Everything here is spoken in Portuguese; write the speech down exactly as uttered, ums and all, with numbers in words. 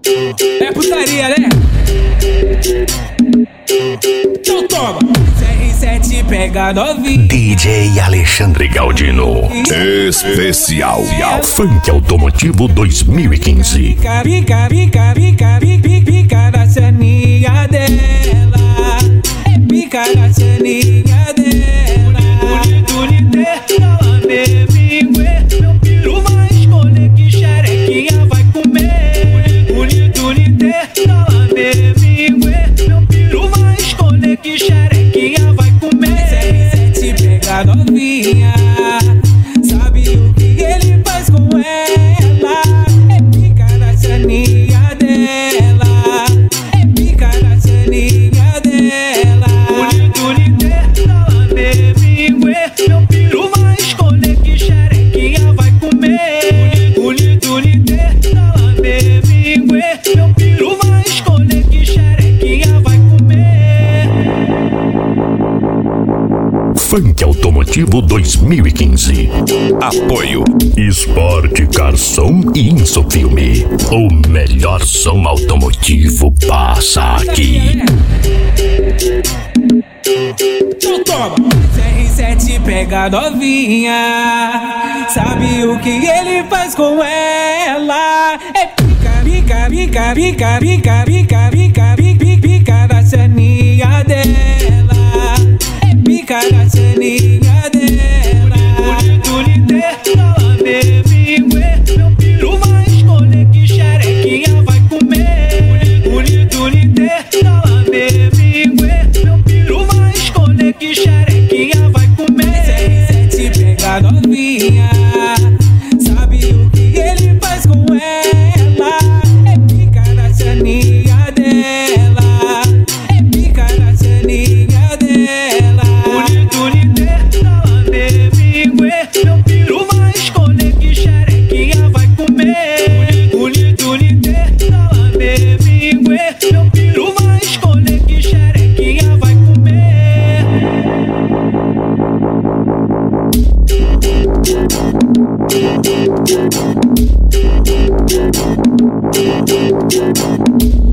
É putaria, né? Então toma! C R sete pega novinha. D J Alexandre Galdino. Especial Funk Automotivo dois mil e quinze. Pica, pica, pica, pica, pica, pica na saninha dela. É pica na saninha dela. Meu piru vai escolher que xerequinha vai comer. Bonito meu piru vai escolher que xerequinha vai comer. C R sete pega novinha, sabe o que ele faz com ela? É pica na saninha dela. É pica na saninha dela. Meu piru vai escolher que xerequinha vai comer. Bonito meu piru vai escolher que xerequinha vai comer. Funk Automotivo dois mil e quinze. Apoio Esporte Garçom e Insofilme. O melhor som automotivo passa aqui. Então toma! C R sete pega novinha, sabe o que ele faz com ela? É pica, pica, pica, pica, pica, pica, pica, pica, pica na saninha dela. É pica na saninha dela. Meu piru vai escolher que xerequinha vai comer. Meu piru vai escolher que xerequinha vai comer. C R sete pega novinha, sabe o que ele faz com ela? É pica na saninha dela. É pica na saninha dela. Meu piru vai escolher que xerequinha vai comer. Meu piru vai escolher que xerequinha vai comer.